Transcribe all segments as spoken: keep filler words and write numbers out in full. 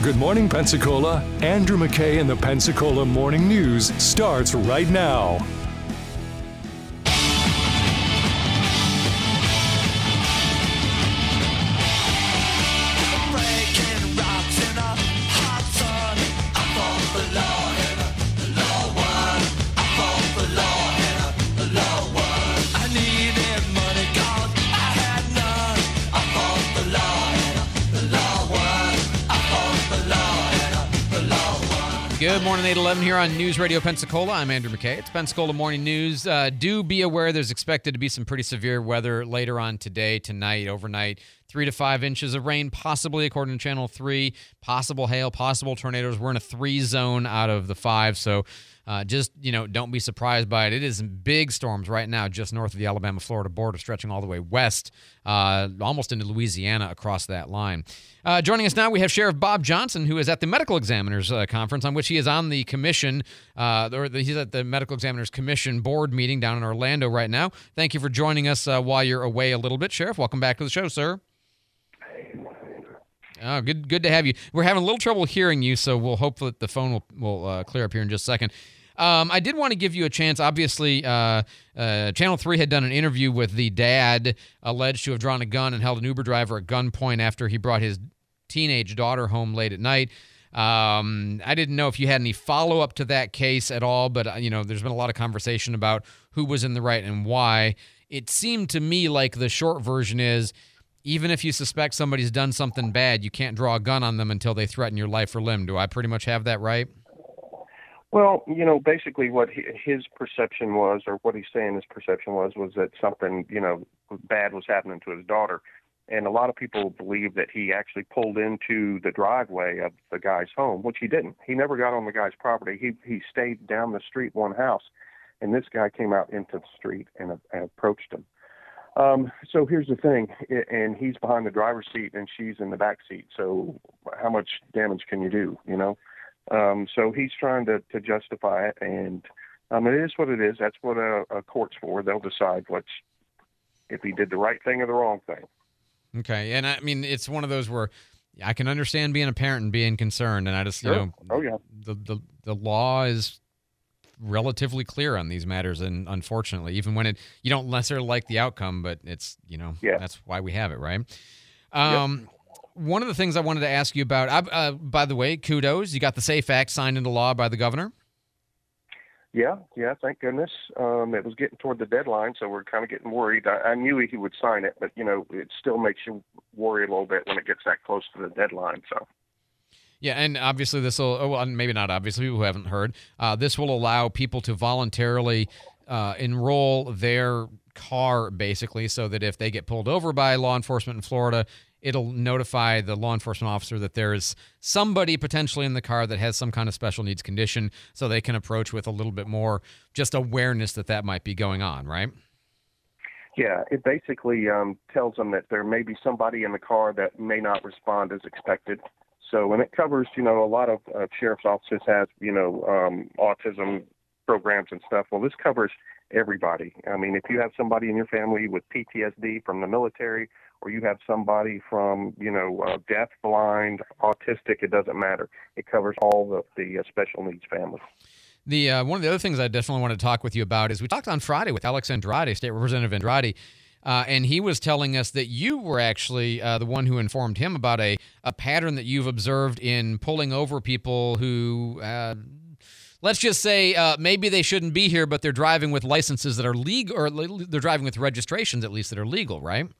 Good Morning Pensacola, Andrew McKay and the Pensacola Morning News starts right now. Good morning, eight eleven here on News Radio Pensacola. I'm Andrew McKay. It's Pensacola Morning News. Uh, do be aware there's expected to be some pretty severe weather later on today, tonight, overnight. Three to five inches of rain, possibly, according to Channel three. Possible hail, possible tornadoes. We're in a three zone out of the five, so uh, just, you know, don't be surprised by it. It is big storms right now just north of the Alabama-Florida border, stretching all the way west, uh, almost into Louisiana across that line. Uh, joining us now, we have Sheriff Bob Johnson, who is at the Medical Examiners uh, Conference, on which he is on the commission, uh, or the, he's at the Medical Examiners Commission board meeting down in Orlando right now. Thank you for joining us uh, while you're away a little bit, Sheriff. Welcome back to the show, sir. Oh, good good to have you. We're having a little trouble hearing you, so we'll hope that the phone will, will uh, clear up here in just a second. Um, I did want to give you a chance. Obviously, uh, uh, Channel three had done an interview with the dad alleged to have drawn a gun and held an Uber driver at gunpoint after he brought his teenage daughter home late at night. Um, I didn't know if you had any follow-up to that case at all, but, uh, you know, there's been a lot of conversation about who was in the right and why. It seemed to me like the short version is, even if you suspect somebody's done something bad, you can't draw a gun on them until they threaten your life or limb. Do I pretty much have that right? Well, you know, basically what his perception was, or what he's saying his perception was, was that something, you know, bad was happening to his daughter. And a lot of people believe that he actually pulled into the driveway of the guy's home, which he didn't. He never got on the guy's property. He he stayed down the street one house, and this guy came out into the street and, and approached him. Um, so here's the thing, and he's behind the driver's seat and she's in the back seat. So how much damage can you do, you know? Um, so he's trying to, to justify it, and um, it is what it is. That's what a, a court's for. They'll decide what's, if he did the right thing or the wrong thing. Okay, and I mean, it's one of those where I can understand being a parent and being concerned, and I just, you Sure. know, oh, yeah. the, the the law is relatively clear on these matters, and unfortunately, even when it you don't necessarily like the outcome, but it's, you know, yeah. that's why we have it, right? Um, yep. One of the things I wanted to ask you about, uh, by the way, kudos, you got the SAFE Act signed into law by the governor? Yeah, yeah, thank goodness. Um, it was getting toward the deadline, so we're kind of getting worried. I, I knew he would sign it, but, you know, it still makes you worry a little bit when it gets that close to the deadline, so. Yeah, and obviously this will, oh, well, maybe not obviously, people who haven't heard, uh, this will allow people to voluntarily uh, enroll their car, basically, so that if they get pulled over by law enforcement in Florida, it'll notify the law enforcement officer that there is somebody potentially in the car that has some kind of special needs condition, so they can approach with a little bit more just awareness that that might be going on, right? Yeah, it basically um, tells them that there may be somebody in the car that may not respond as expected. So, and it covers, you know, a lot of uh, sheriff's offices have, you know, um, autism programs and stuff. Well, this covers everybody. I mean, if you have somebody in your family with P T S D from the military, or you have somebody from, you know, uh, deaf, blind, autistic, it doesn't matter. It covers all of the uh, special needs families. The uh, one of the other things I definitely want to talk with you about is we talked on Friday with Alex Andrade, State Representative Andrade, uh, and he was telling us that you were actually uh, the one who informed him about a, a pattern that you've observed in pulling over people who, uh, let's just say, uh, maybe they shouldn't be here, but they're driving with licenses that are legal, or they're driving with registrations at least that are legal, right?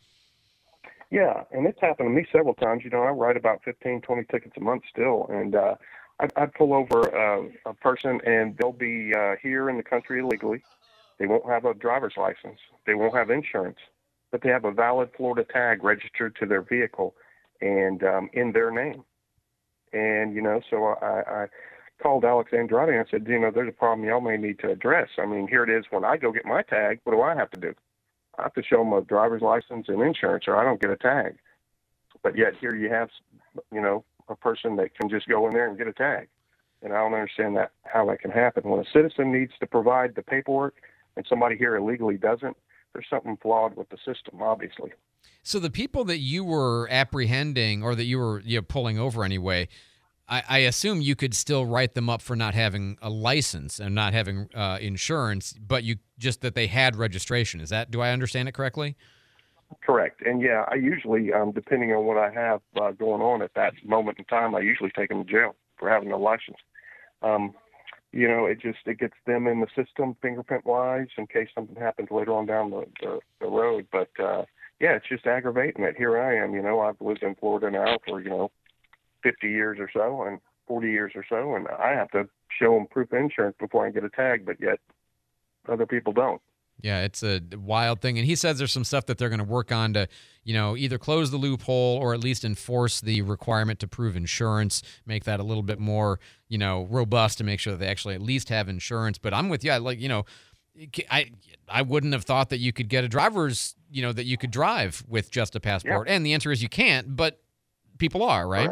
Yeah, and it's happened to me several times. You know, I write about fifteen, twenty tickets a month still, and uh, I'd, I'd pull over uh, a person, and they'll be uh, here in the country illegally. They won't have a driver's license. They won't have insurance, but they have a valid Florida tag registered to their vehicle and um, in their name. And, you know, so I, I called Alex Andrade and I said, you know, there's a problem y'all may need to address. I mean, here it is. When I go get my tag, what do I have to do? I have to show them a driver's license and insurance, or I don't get a tag. But yet here you have, you know, a person that can just go in there and get a tag. And I don't understand that, how that can happen. When a citizen needs to provide the paperwork and somebody here illegally doesn't, there's something flawed with the system, obviously. So the people that you were apprehending, or that you were you know, pulling over anyway, I, I assume you could still write them up for not having a license and not having uh, insurance, but you just that they had registration. Is that, do I understand it correctly? Correct. And yeah, I usually, um, depending on what I have uh, going on at that moment in time, I usually take them to jail for having no license. Um, you know, it just, it gets them in the system fingerprint wise in case something happens later on down the, the, the road. But, uh, yeah, it's just aggravating that here I am, you know, I've lived in Florida now for, you know, fifty years or so and forty years or so. And I have to show them proof of insurance before I get a tag, but yet other people don't. Yeah, it's a wild thing. And he says there's some stuff that they're going to work on to, you know, either close the loophole or at least enforce the requirement to prove insurance, make that a little bit more, you know, robust to make sure that they actually at least have insurance. But I'm with you. I like, you know, I I wouldn't have thought that you could get a driver's, you know, that you could drive with just a passport. Yeah. And the answer is you can't, but people are, right? right.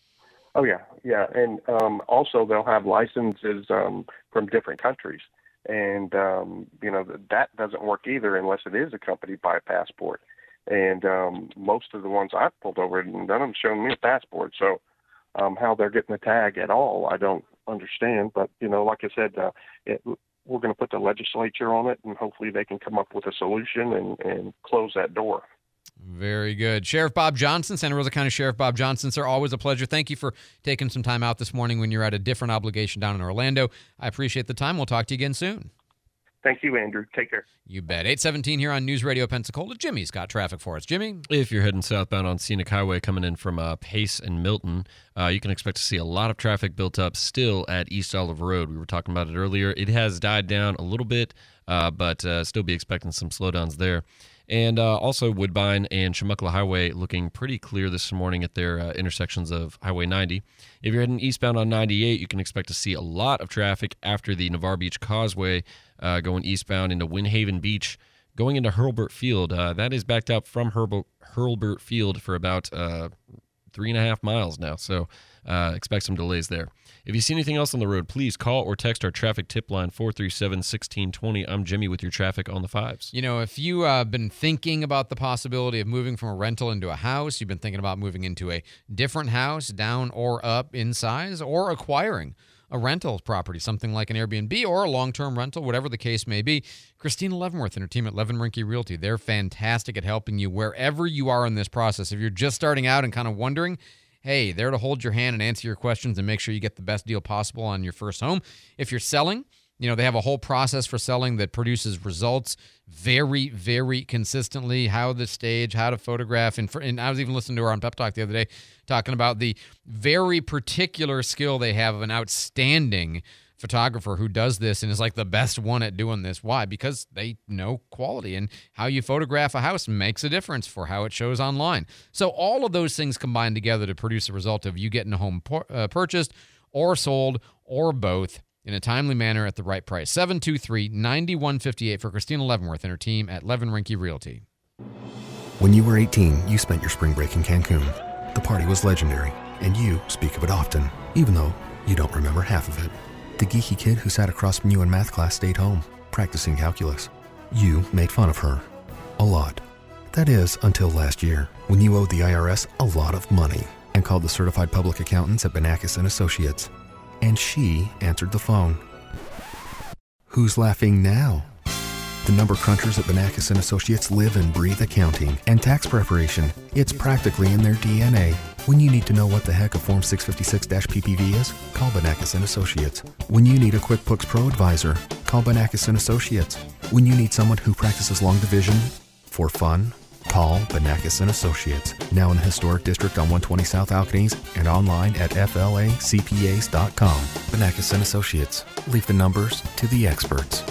Oh, yeah. Yeah. And um, also they'll have licenses um, from different countries. And, um, you know, that doesn't work either unless it is accompanied by a passport. And um, most of the ones I've pulled over, none of them showing me a passport. So um, how they're getting the tag at all, I don't understand. But, you know, like I said, uh, it, we're going to put the legislature on it, and hopefully they can come up with a solution and, and close that door. Very good. Sheriff Bob Johnson, Santa Rosa County Sheriff Bob Johnson, sir, always a pleasure. Thank you for taking some time out this morning when you're at a different obligation down in Orlando. I appreciate the time. We'll talk to you again soon. Thank you, Andrew. Take care. You bet. eight seventeen here on News Radio Pensacola. Jimmy's got traffic for us. Jimmy? If you're heading southbound on Scenic Highway coming in from uh, Pace and Milton, uh, you can expect to see a lot of traffic built up still at East Olive Road. We were talking about it earlier. It has died down a little bit, uh, but uh, still be expecting some slowdowns there. And uh, also Woodbine and Chumuckla Highway looking pretty clear this morning at their uh, intersections of Highway ninety. If you're heading eastbound on ninety-eight, you can expect to see a lot of traffic after the Navarre Beach Causeway uh, going eastbound into Windhaven Beach, going into Hurlburt Field. Uh, that is backed up from Hurl- Hurlburt Field for about uh, three and a half miles now, so uh, expect some delays there. If you see anything else on the road, please call or text our traffic tip line, four three seven, one six two zero. I'm Jimmy with your traffic on the fives. You know, if you've uh, been thinking about the possibility of moving from a rental into a house, you've been thinking about moving into a different house, down or up in size, or acquiring a rental property, something like an Airbnb or a long-term rental, whatever the case may be, Christina Leavenworth and her team at Levin Rinke Realty, they're fantastic at helping you wherever you are in this process. If you're just starting out and kind of wondering, hey, they're to hold your hand and answer your questions and make sure you get the best deal possible on your first home. If you're selling, you know, they have a whole process for selling that produces results very, very consistently, how to stage, how to photograph. And, for, and I was even listening to her on Pep Talk the other day talking about the very particular skill they have of an outstanding photographer who does this and is like the best one at doing this. Why? Because they know quality, and how you photograph a house makes a difference for how it shows online. So all of those things combine together to produce a result of you getting a home por- uh, purchased or sold or both in a timely manner at the right price. seven two three, nine one five eight for Christina Leavenworth and her team at Levin Rinke Realty. When you were eighteen, you spent your spring break in Cancun. The party was legendary, and you speak of it often, even though you don't remember half of it. The geeky kid who sat across from you in math class stayed home, practicing calculus. You made fun of her. A lot. That is, until last year, when you owed the I R S a lot of money and called the certified public accountants at Banakis and Associates. And she answered the phone. Who's laughing now? The number crunchers at Banakis and Associates live and breathe accounting and tax preparation. It's practically in their D N A. When you need to know what the heck a Form six fifty-six P P V is, call Banakis and Associates. When you need a QuickBooks Pro advisor, call Banakis and Associates. When you need someone who practices long division for fun, call Banakis and Associates. Now in the historic district on one twenty South Alcanese and online at F L A C P As dot com. Banakis and Associates. Leave the numbers to the experts.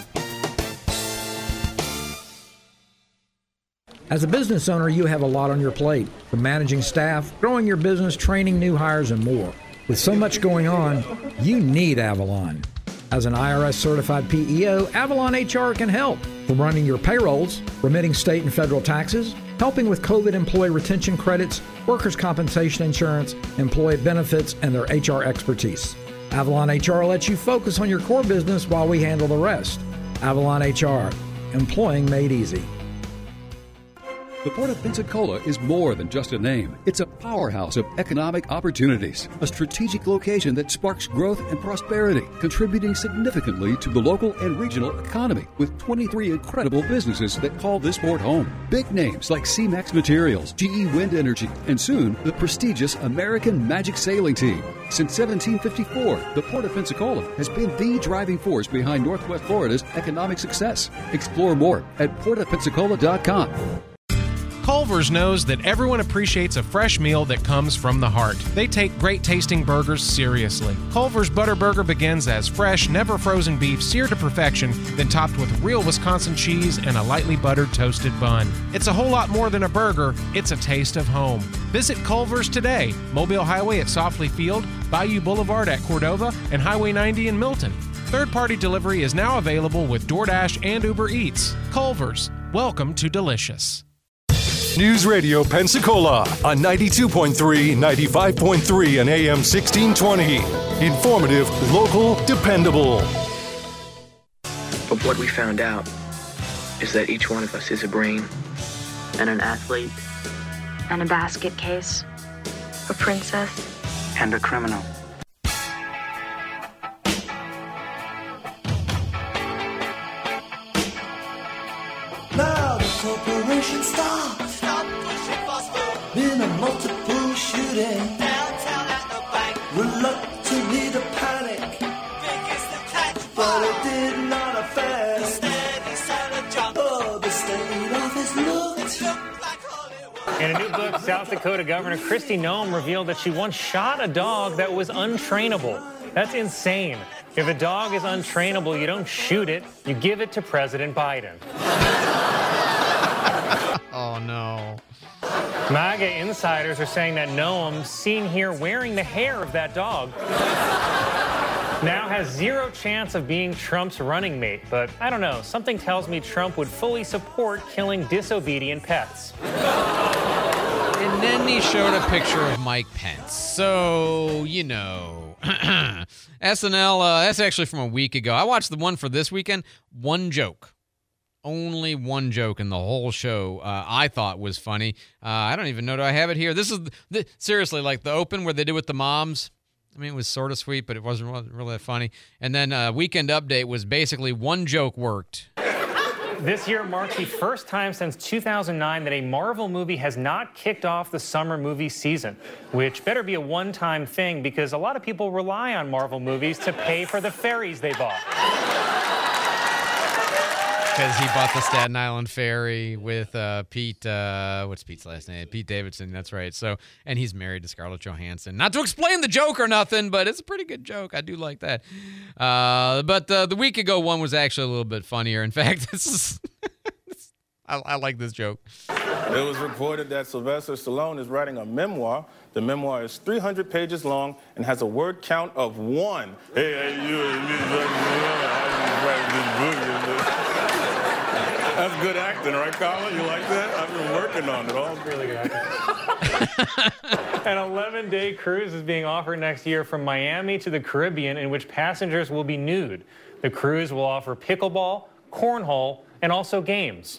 As a business owner, you have a lot on your plate, from managing staff, growing your business, training new hires, and more. With so much going on, you need Avalon. As an I R S certified P E O, Avalon H R can help. From running your payrolls, remitting state and federal taxes, helping with COVID employee retention credits, workers' compensation insurance, employee benefits, and their H R expertise. Avalon H R lets you focus on your core business while we handle the rest. Avalon H R, employing made easy. The Port of Pensacola is more than just a name. It's a powerhouse of economic opportunities, a strategic location that sparks growth and prosperity, contributing significantly to the local and regional economy, with twenty-three incredible businesses that call this port home. Big names like C-Max Materials, G E Wind Energy, and soon the prestigious American Magic Sailing Team. Since seventeen fifty-four, the Port of Pensacola has been the driving force behind Northwest Florida's economic success. Explore more at port of pensacola dot com. Culver's knows that everyone appreciates a fresh meal that comes from the heart. They take great tasting burgers seriously. Culver's Butter Burger begins as fresh, never frozen beef seared to perfection, then topped with real Wisconsin cheese and a lightly buttered toasted bun. It's a whole lot more than a burger, it's a taste of home. Visit Culver's today, Mobile Highway at Softly Field, Bayou Boulevard at Cordova, and Highway ninety in Milton. Third-party delivery is now available with DoorDash and Uber Eats. Culver's, welcome to delicious. News Radio Pensacola on ninety-two point three, ninety-five point three, and A M sixteen twenty. Informative, local, dependable. But what we found out is that each one of us is a brain and an athlete and a basket case, a princess and a criminal. Now the corporation stops. Been a multiple shooting downtown at the bank. Reluctantly to panic, biggest attack, but it did not affect the steady silent jump. Oh, the state office looked, looked like Hollywood. In a new book, South Dakota Governor Kristi Noem revealed that she once shot a dog that was untrainable. That's insane. If a dog is untrainable, you don't shoot it, you give it to President Biden. Oh, no. MAGA insiders are saying that Noem, seen here wearing the hair of that dog, now has zero chance of being Trump's running mate. But I don't know, something tells me Trump would fully support killing disobedient pets. And then he showed a picture of Mike Pence. So, you know, S N L, uh, that's actually from a week ago. I watched the one for this weekend. One joke. Only one joke in the whole show uh, I thought was funny. Uh, I don't even know. Do I have it here? This is, the, seriously, like the open where they did with the moms. I mean, it was sort of sweet, but it wasn't really, really that funny. And then uh, Weekend Update was basically one joke worked. This year marks the first time since two thousand nine that a Marvel movie has not kicked off the summer movie season, which better be a one-time thing because a lot of people rely on Marvel movies to pay for the ferries they bought. Because he bought the Staten Island ferry with uh, Pete, uh, what's Pete's last name? Pete Davidson, that's right. So, and he's married to Scarlett Johansson. Not to explain the joke or nothing, but it's a pretty good joke. I do like that. Uh, but uh, the week ago one was actually a little bit funnier. In fact, this is, I, I like this joke. It was reported that Sylvester Stallone is writing a memoir. The memoir is three hundred pages long and has a word count of one. Hey, hey, you, that's good acting, right, Colin? You like that? I've been working on it all. Really good acting. An eleven-day cruise is being offered next year from Miami to the Caribbean in which passengers will be nude. The cruise will offer pickleball, cornhole, and also games.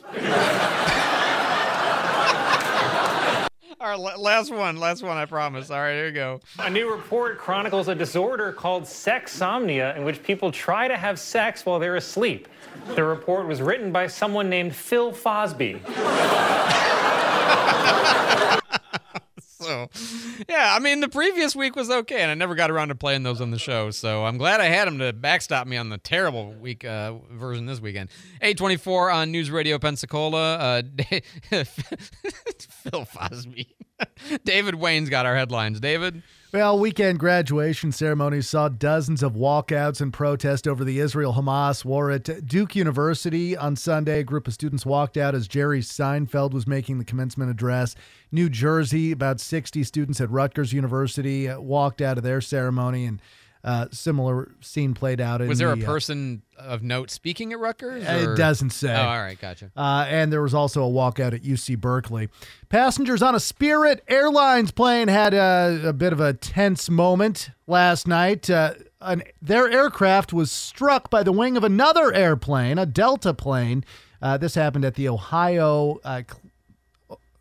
All right, last one, last one, I promise. All right, here we go. A new report chronicles a disorder called sexsomnia in which people try to have sex while they're asleep. The report was written by someone named Phil Fosby. So, yeah, I mean, the previous week was okay, and I never got around to playing those on the show, so I'm glad I had him to backstop me on the terrible week uh, version this weekend. eight twenty-four on News Radio Pensacola. Uh, Phil Fosby. David Wayne's got our headlines. David? Well, weekend graduation ceremonies saw dozens of walkouts and protest over the Israel-Hamas war at Duke University. On Sunday, a group of students walked out as Jerry Seinfeld was making the commencement address. New Jersey, about sixty students at Rutgers University walked out of their ceremony, and uh, similar scene played out in Was there the, a person uh, of note speaking at Rutgers? Or? It doesn't say. Oh, all right, gotcha. Uh, and there was also a walkout at U C Berkeley. Passengers on a Spirit Airlines plane had a, a bit of a tense moment last night. Uh, an, their aircraft was struck by the wing of another airplane, a Delta plane. Uh, this happened at the Ohio uh,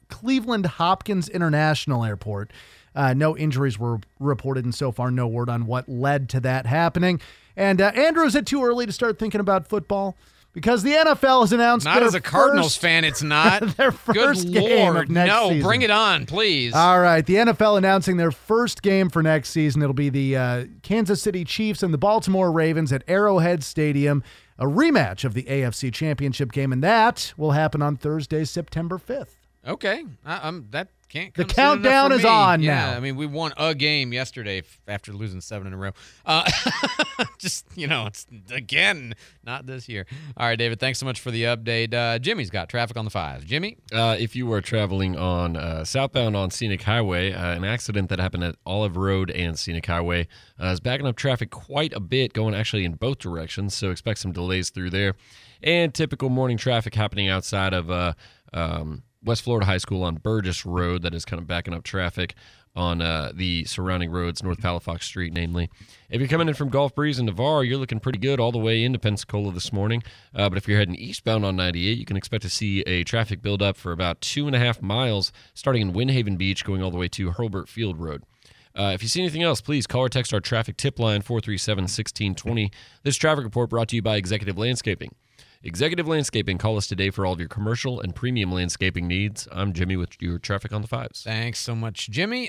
Cleveland Hopkins International Airport. Uh, no injuries were reported, and so far no word on what led to that happening. And uh, Andrew, is it too early to start thinking about football? Because the N F L has announced not their as a Cardinals first, fan, it's not. their first Good game Lord, of next no, season. bring it on, please. All right, the N F L announcing their first game for next season. It'll be the uh, Kansas City Chiefs and the Baltimore Ravens at Arrowhead Stadium, a rematch of the A F C Championship game, and that will happen on Thursday, September fifth. Okay, I, I'm that. Can't the come soon countdown enough is for me. on yeah, now. I mean, we won a game yesterday f- after losing seven in a row. Uh, just, you know, it's again, not this year. All right, David, thanks so much for the update. Uh, Jimmy's got traffic on the fives. Jimmy? Uh, if you were traveling on uh, southbound on Scenic Highway, uh, an accident that happened at Olive Road and Scenic Highway uh, is backing up traffic quite a bit, going actually in both directions, so expect some delays through there. And typical morning traffic happening outside of uh, um, West Florida High School on Burgess Road that is kind of backing up traffic on uh, the surrounding roads, North Palafox Street, namely. If you're coming in from Gulf Breeze and Navarre, you're looking pretty good all the way into Pensacola this morning. Uh, but if you're heading eastbound on ninety-eight, you can expect to see a traffic buildup for about two and a half miles, starting in Windhaven Beach, going all the way to Hurlburt Field Road. Uh, if you see anything else, please call or text our traffic tip line, four three seven, one six two zero. This traffic report brought to you by Executive Landscaping. Executive Landscaping, call us today for all of your commercial and premium landscaping needs. I'm Jimmy with your traffic on the fives. Thanks so much, Jimmy.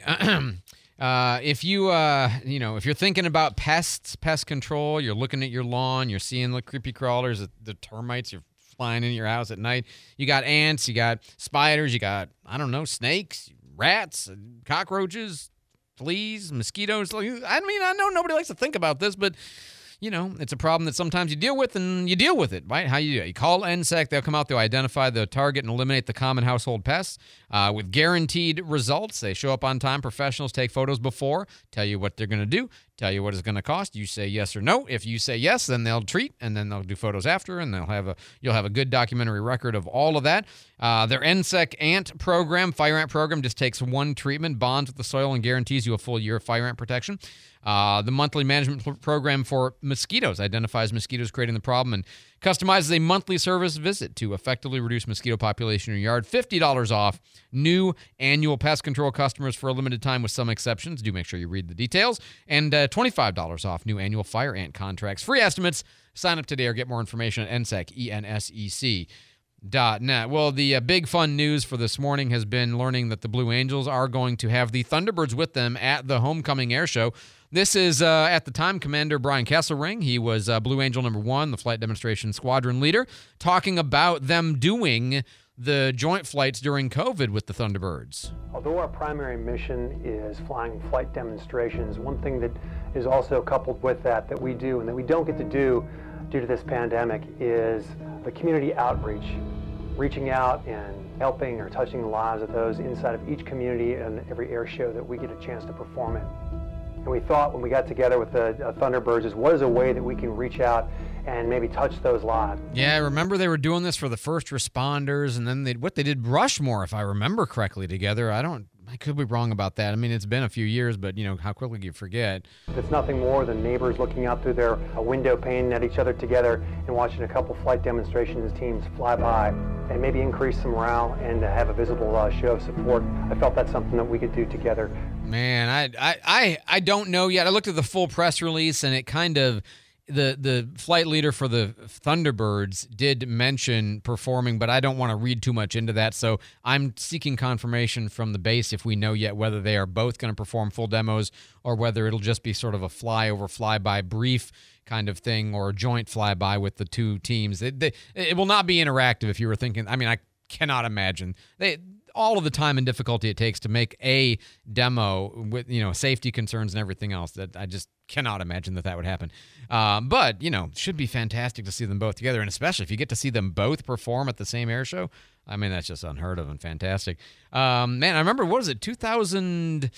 uh, if you, uh, you know, if you're thinking about pests, pest control, you're looking at your lawn, you're seeing the creepy crawlers, the, the termites, you're flying in your house at night. You got ants, you got spiders, you got, I don't know, snakes, rats, cockroaches, fleas, mosquitoes. I mean, I know nobody likes to think about this, but you know, it's a problem that sometimes you deal with, and you deal with it, right? How you do it? You call N S E C, they'll come out, they'll identify the target and eliminate the common household pests uh, with guaranteed results. They show up on time. Professionals take photos before, tell you what they're going to do, tell you what it's going to cost. You say yes or no. If you say yes, then they'll treat, and then they'll do photos after, and they'll have a you'll have a good documentary record of all of that. Uh, their N S E C ant program, fire ant program, just takes one treatment, bonds with the soil, and guarantees you a full year of fire ant protection. Uh, the monthly management pl- program for mosquitoes identifies mosquitoes creating the problem and customizes a monthly service visit to effectively reduce mosquito population in your yard. fifty dollars off new annual pest control customers for a limited time with some exceptions. Do make sure you read the details. And uh, twenty-five dollars off new annual fire ant contracts. Free estimates. Sign up today or get more information at N S E C, E N S E C. Dot net. Well, the uh, big fun news for this morning has been learning that the Blue Angels are going to have the Thunderbirds with them at the homecoming air show. This is, uh, at the time, Commander Brian Kesselring. He was uh, Blue Angel number one, the flight demonstration squadron leader, talking about them doing the joint flights during COVID with the Thunderbirds. Although our primary mission is flying flight demonstrations, one thing that is also coupled with that that we do and that we don't get to do due to this pandemic is the community outreach, reaching out and helping or touching the lives of those inside of each community and every air show that we get a chance to perform in. And we thought when we got together with the uh, Thunderbirds is what is a way that we can reach out and maybe touch those lives. Yeah, I remember they were doing this for the first responders, and then they what they did Rushmore, if I remember correctly, together. I don't, I could be wrong about that. I mean, it's been a few years, but you know how quickly you forget. It's nothing more than neighbors looking out through their uh, window pane at each other together and watching a couple flight demonstrations teams fly by and maybe increase some morale and uh, have a visible uh, show of support. I felt that's something that we could do together. Man, I, I, I, I don't know yet. I looked at the full press release, and it kind of, the the flight leader for the Thunderbirds did mention performing, but I don't want to read too much into that. So I'm seeking confirmation from the base if we know yet whether they are both going to perform full demos or whether it'll just be sort of a flyover, flyby brief kind of thing or a joint flyby with the two teams. It, they, it will not be interactive if you were thinking. I mean, I cannot imagine. They all of the time and difficulty it takes to make a demo with, you know, safety concerns and everything else, that I just cannot imagine that that would happen. Um, but, you know, should be fantastic to see them both together, and especially if you get to see them both perform at the same air show. I mean, that's just unheard of and fantastic. Um, man, I remember, what was it, two thousand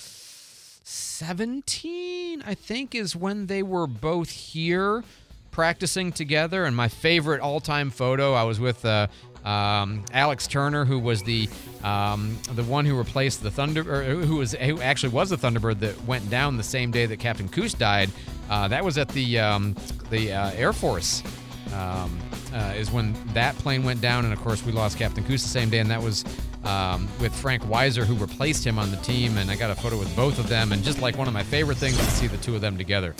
seventeen, I think, is when they were both here practicing together, and my favorite all-time photo, I was with uh, um, Alex Turner, who was the um, the one who replaced the Thunder, or who was who actually was the Thunderbird that went down the same day that Captain Coos died. Uh, that was at the um, the uh, Air Force. Um, uh, is when that plane went down, and of course we lost Captain Coos the same day, and that was um, with Frank Weiser, who replaced him on the team. And I got a photo with both of them. And just like one of my favorite things to see the two of them together.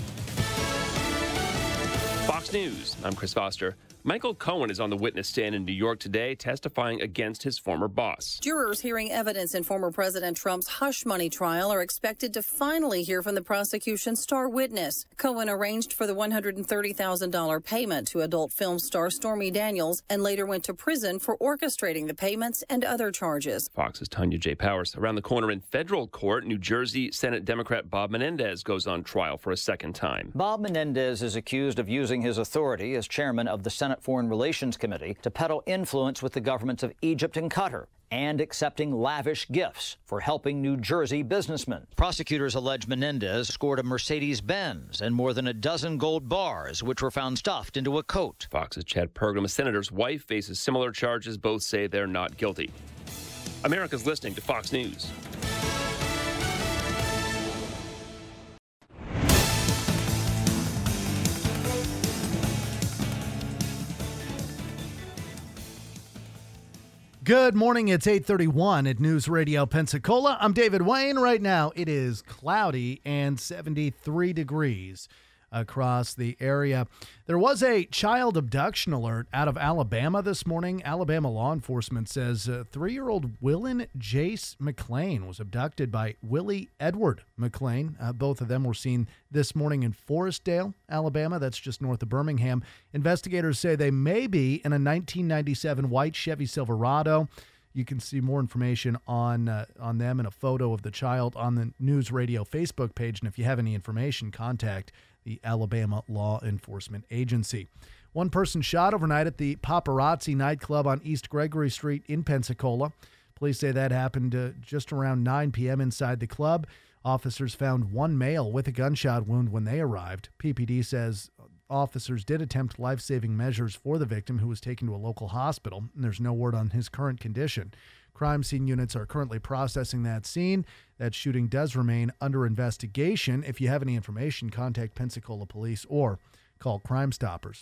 Fox News, I'm Chris Foster. Michael Cohen is on the witness stand in New York today, testifying against his former boss. Jurors hearing evidence in former President Trump's hush money trial are expected to finally hear from the prosecution's star witness. Cohen arranged for the one hundred thirty thousand dollars payment to adult film star Stormy Daniels and later went to prison for orchestrating the payments and other charges. Fox's Tanya J. Powers. Around the corner in federal court, New Jersey Senate Democrat Bob Menendez goes on trial for a second time. Bob Menendez is accused of using his authority as chairman of the Senate Foreign Relations Committee to peddle influence with the governments of Egypt and Qatar and accepting lavish gifts for helping New Jersey businessmen. Prosecutors allege Menendez scored a Mercedes-Benz and more than a dozen gold bars, which were found stuffed into a coat. Fox's Chad Pergram, a senator's wife, faces similar charges. Both say they're not guilty. America's listening to Fox News. Good morning. It's eight thirty-one at News Radio Pensacola. I'm David Wayne. Right now, it is cloudy and seventy-three degrees across the area. There was a child abduction alert out of Alabama this morning. Alabama law enforcement says uh, three-year-old Willen Jace McLean was abducted by Willie Edward McLean. Uh, both of them were seen this morning in Forestdale, Alabama. That's just north of Birmingham. Investigators say they may be in a nineteen ninety-seven white Chevy Silverado. You can see more information on uh, on them and a photo of the child on the News Radio Facebook page. And if you have any information, contact the Alabama Law Enforcement Agency. One person shot overnight at the Paparazzi nightclub on East Gregory Street in Pensacola. Police say that happened uh, just around nine p.m. inside the club. Officers found one male with a gunshot wound when they arrived. P P D says officers did attempt life-saving measures for the victim, who was taken to a local hospital, and there's no word on his current condition. Crime scene units are currently processing that scene. That shooting does remain under investigation. If you have any information, contact Pensacola Police or call Crime Stoppers.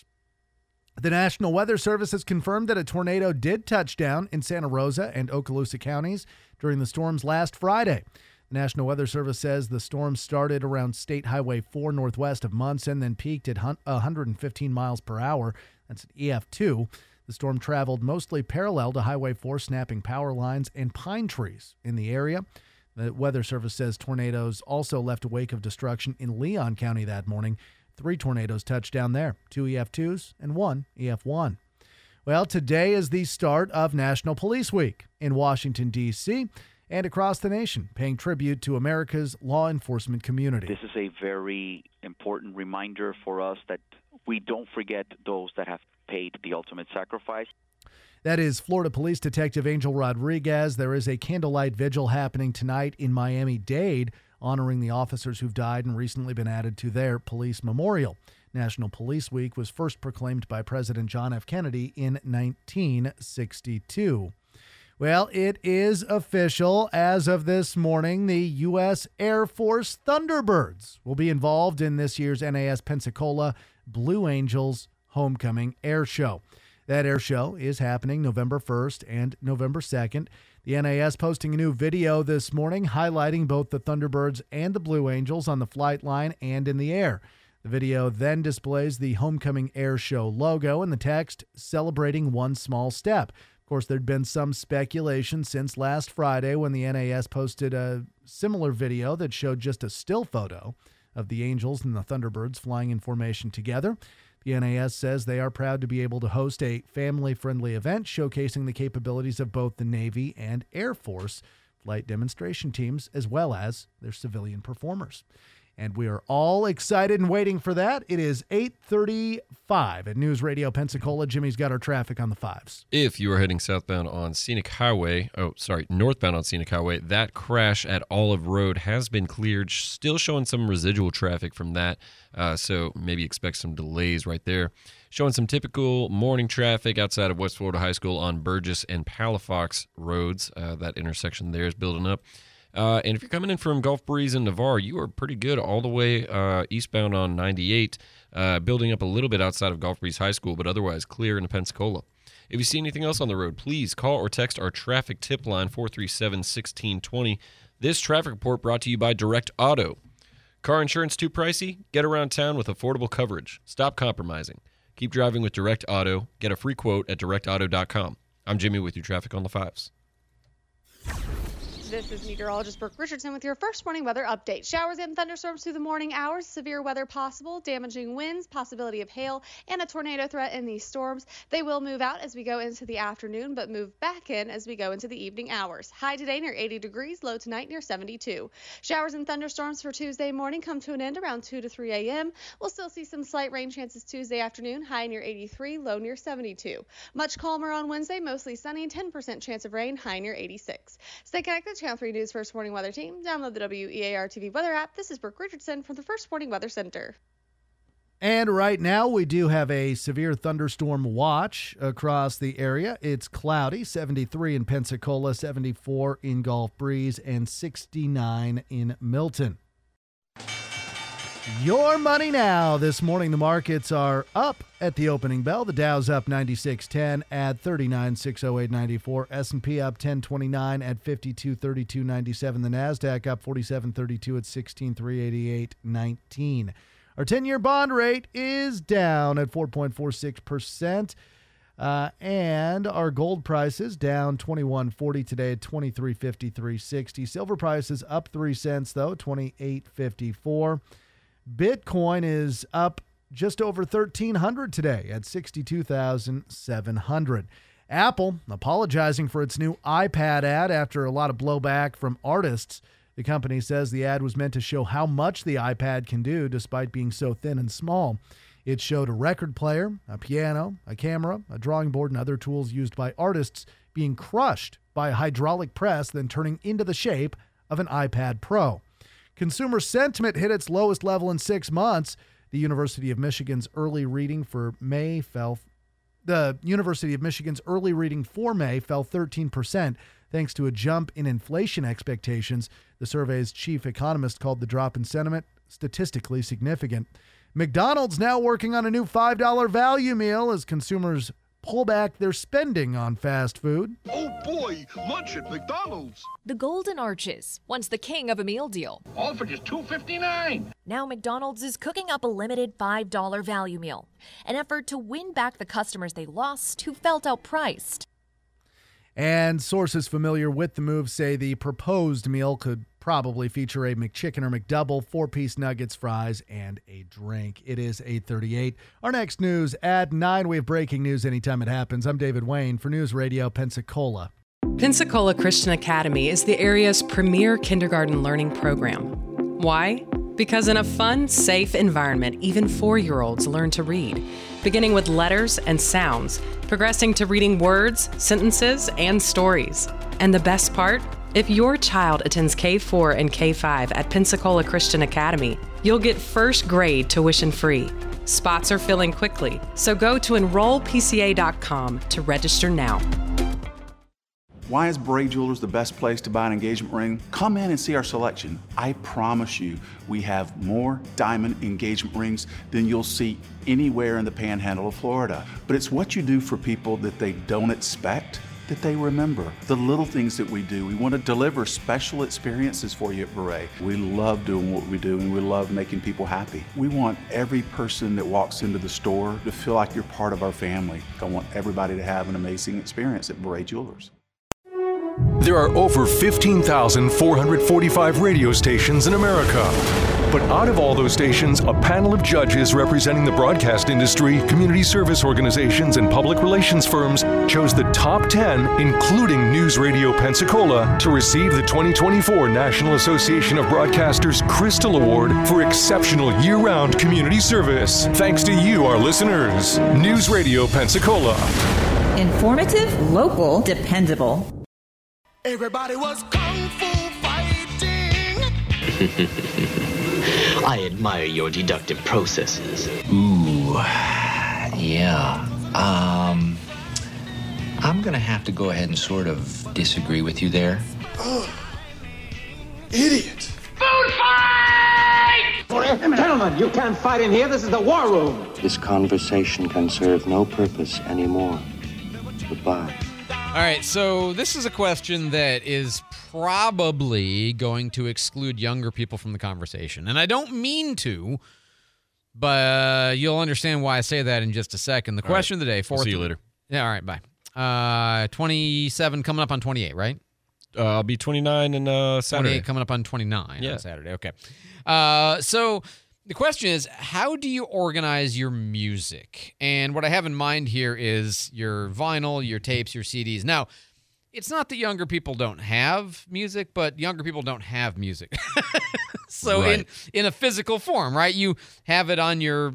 The National Weather Service has confirmed that a tornado did touch down in Santa Rosa and Okaloosa counties during the storms last Friday. The National Weather Service says the storm started around State Highway four northwest of Munson, then peaked at one hundred fifteen miles per hour. That's at E F two. The storm traveled mostly parallel to Highway four, snapping power lines and pine trees in the area. The Weather Service says tornadoes also left a wake of destruction in Leon County that morning. Three tornadoes touched down there, two E F twos and one E F one. Well, today is the start of National Police Week in Washington, D C, and across the nation, paying tribute to America's law enforcement community. This is a very important reminder for us that we don't forget those that have paid the ultimate sacrifice. That is Florida Police Detective Angel Rodriguez. There is a candlelight vigil happening tonight in Miami-Dade, honoring the officers who've died and recently been added to their police memorial. National Police Week was first proclaimed by President John F. Kennedy in nineteen sixty-two. Well, it is official. As of this morning, the U S Air Force Thunderbirds will be involved in this year's N A S Pensacola Blue Angels Homecoming Air Show. That air show is happening November first and November second. The N A S posting a new video this morning highlighting both the Thunderbirds and the Blue Angels on the flight line and in the air. The video then displays the Homecoming Air Show logo and the text, "Celebrating One Small Step." Of course, there'd been some speculation since last Friday when the N A S posted a similar video that showed just a still photo of the Angels and the Thunderbirds flying in formation together. The N A S says they are proud to be able to host a family-friendly event showcasing the capabilities of both the Navy and Air Force flight demonstration teams, as well as their civilian performers. And we are all excited and waiting for that. It is eight thirty-five at News Radio Pensacola. Jimmy's got our traffic on the fives. If you are heading southbound on Scenic Highway, oh, sorry, northbound on Scenic Highway, that crash at Olive Road has been cleared. Still showing some residual traffic from that, uh, so maybe expect some delays right there. Showing some typical morning traffic outside of West Florida High School on Burgess and Palafox roads. Uh, that intersection there is building up. Uh, and if you're coming in from Gulf Breeze and Navarre, you are pretty good all the way uh, eastbound on ninety-eight, uh, building up a little bit outside of Gulf Breeze High School, but otherwise clear into Pensacola. If you see anything else on the road, please call or text our traffic tip line, four three seven, one six two zero. This traffic report brought to you by Direct Auto. Car insurance too pricey? Get around town with affordable coverage. Stop compromising. Keep driving with Direct Auto. Get a free quote at direct auto dot com. I'm Jimmy with your traffic on the fives. This is meteorologist Brooke Richardson with your first morning weather update. Showers and thunderstorms through the morning hours, severe weather possible, damaging winds, possibility of hail, and a tornado threat in these storms. They will move out as we go into the afternoon, but move back in as we go into the evening hours. High today near eighty degrees, low tonight near seventy-two. Showers and thunderstorms for Tuesday morning come to an end around two to three a.m. We'll still see some slight rain chances Tuesday afternoon, high near eighty-three, low near seventy-two. Much calmer on Wednesday, mostly sunny, ten percent chance of rain, high near eighty-six. Stay connected. Channel three News First Morning Weather Team. Download the W E A R T V weather app. This is Brooke Richardson from the First Morning Weather Center. And right now we do have a severe thunderstorm watch across the area. It's cloudy, seventy-three in Pensacola, seventy-four in Gulf Breeze, and sixty-nine in Milton. Your money now. This morning, the markets are up at the opening bell. The Dow's up ninety-six ten at thirty-nine six oh eight ninety-four. S and P up ten twenty-nine at fifty-two thirty-two ninety-seven. The NASDAQ up forty-seven thirty-two at sixteen three eighty-eight nineteen. Our ten-year bond rate is down at four point four six percent. Uh, and our gold prices down twenty-one forty today at twenty-three fifty-three sixty. Silver prices up three cents, though, twenty-eight fifty-four. Bitcoin is up just over thirteen hundred today at sixty-two thousand seven hundred. Apple apologizing for its new iPad ad after a lot of blowback from artists. The company says the ad was meant to show how much the iPad can do despite being so thin and small. It showed a record player, a piano, a camera, a drawing board, and other tools used by artists being crushed by a hydraulic press, then turning into the shape of an iPad Pro. Consumer sentiment hit its lowest level in six months. The University of Michigan's early reading for May fell. The University of Michigan's early reading for May fell thirteen percent, thanks to a jump in inflation expectations. The survey's chief economist called the drop in sentiment statistically significant. McDonald's now working on a new five dollar value meal as consumers pull back their spending on fast food. Oh boy, lunch at McDonald's. The Golden Arches, once the king of a meal deal. All for just two fifty-nine. Now McDonald's is cooking up a limited five dollar value meal, an effort to win back the customers they lost who felt outpriced. And sources familiar with the move say the proposed meal could probably feature a McChicken or McDouble, four-piece nuggets, fries, and a drink. It is eight thirty-eight. Our next news at nine. We have breaking news anytime it happens. I'm David Wayne for News Radio Pensacola. Pensacola Christian Academy is the area's premier kindergarten learning program. Why? Because in a fun, safe environment, even four-year-olds learn to read, beginning with letters and sounds, progressing to reading words, sentences, and stories. And the best part? If your child attends K four and K five at Pensacola Christian Academy, you'll get first grade tuition free. Spots are filling quickly, so go to enroll P C A dot com to register now. Why is Bray Jewelers the best place to buy an engagement ring? Come in and see our selection. I promise you, we have more diamond engagement rings than you'll see anywhere in the panhandle of Florida. But it's what you do for people that they don't expect that they remember. The little things that we do. We want to deliver special experiences for you at Beret. We love doing what we do and we love making people happy. We want every person that walks into the store to feel like you're part of our family. I want everybody to have an amazing experience at Beret Jewelers. There are over fifteen thousand four hundred forty-five radio stations in America. But out of all those stations, a panel of judges representing the broadcast industry, community service organizations, and public relations firms chose the top ten, including News Radio Pensacola, to receive the twenty twenty-four National Association of Broadcasters Crystal Award for exceptional year-round community service. Thanks to you, our listeners. News Radio Pensacola. Informative, local, dependable. Everybody was kung fu fighting. I admire your deductive processes. Ooh, yeah. Um, I'm gonna have to go ahead and sort of disagree with you there. Oh, idiot. Food fight! Gentlemen, you can't fight in here. This is the war room. This conversation can serve no purpose anymore. Goodbye. All right, so this is a question that is probably going to exclude younger people from the conversation. And I don't mean to, but uh, you'll understand why I say that in just a second. The All question right. of the day. We'll Fourth, see you later. Yeah, all right, bye. Uh, twenty-seven coming up on twenty-eight, right? Uh, I'll be twenty-nine and uh, Saturday. twenty-eight coming up on twenty-nine Yeah. on Saturday. Okay. Uh, so the question is, how do you organize your music? And what I have in mind here is your vinyl, your tapes, your C Ds. Now, it's not that younger people don't have music, but younger people don't have music. so Right. in, in a physical form, right? You have it on your,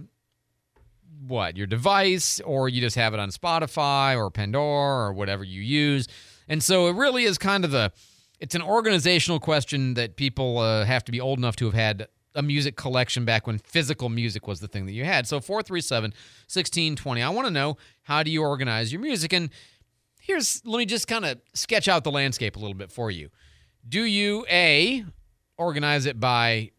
what, your device, or you just have it on Spotify or Pandora or whatever you use. And so it really is kind of the, it's an organizational question that people uh, have to be old enough to have had a music collection back when physical music was the thing that you had. So four three seven, one six two zero. I want to know, how do you organize your music? And here's, let me just kind of sketch out the landscape a little bit for you. Do you, A, organize it by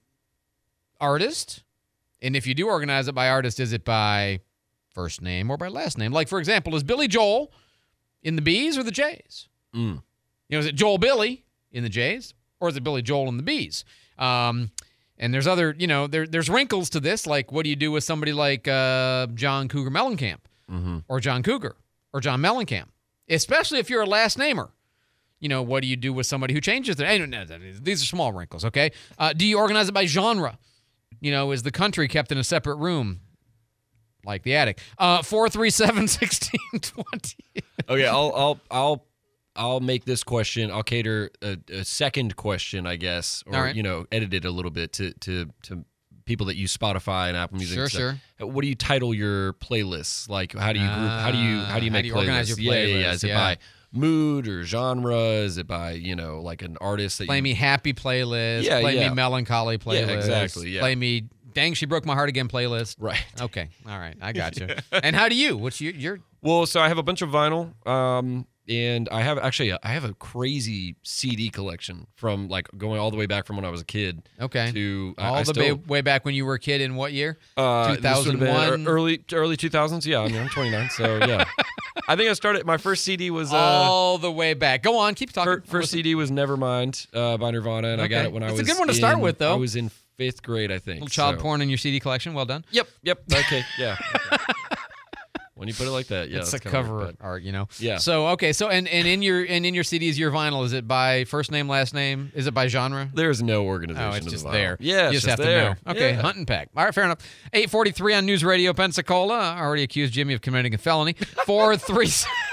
artist? And if you do organize it by artist, is it by first name or by last name? Like, for example, is Billy Joel in the B's or the J's? Mm. You know, is it Joel Billy in the J's, or is it Billy Joel in the B's? Um, and there's other, you know, there, there's wrinkles to this. Like, what do you do with somebody like uh, John Cougar Mellencamp, Mm-hmm. or John Cougar, or John Mellencamp? Especially if you're a last namer. You know, what do you do with somebody who changes their... Hey, no, no, these are small wrinkles, okay? Uh, do you organize it by genre? You know, is the country kept in a separate room, like the attic? Uh, four three seven, one six two zero. Okay, I'll I'll I'll I'll make this question. I'll cater a, a second question, I guess, or All right. you know, edit it a little bit to to to people that use Spotify and Apple Music. Sure, and stuff. sure. What do you title your playlists? Like, how do you group? How do you how do you Uh, make how do you playlists? organize your Yeah, yeah, yeah. playlists, Is it yeah. by mood or genre? Is it by, you know, like an artist that Play you me happy playlist. Yeah, play yeah. me melancholy playlist. Yeah, exactly, yeah. Play me dang she broke my heart again playlist. Right. Okay. All right. I got you. And how do you? What's your your? Well, so I have a bunch of vinyl, um, and I have actually I have a crazy C D collection from like going all the way back from when I was a kid. Okay. To I- All I the still, way, way back when you were a kid in what year? Uh, two thousand one. early early two thousands. Yeah, I mean I'm twenty-nine, so yeah. I think I started. My first C D was uh, all the way back. Go on, keep talking. fir- first C D was Nevermind uh, by Nirvana, and I got Okay. it when I That's was. a good one to start in- with, though. I was in fifth grade, I think. Little child so. porn in your C D collection. Well done. Yep, yep. Okay, yeah. Okay. When you put it like that, yeah, it's a that's kinda cover weird, but- art, you know. Yeah. So okay, so and, and in your and in your C Ds, your vinyl, is it by first name, last name? Is it by genre? There's no organization. Oh, it's to the just vinyl. there. Yeah, you it's just have there. to know. Okay, Yeah. hunt and pack. All right, fair enough. eight forty-three on News Radio Pensacola. I already accused Jimmy of committing a felony. Four three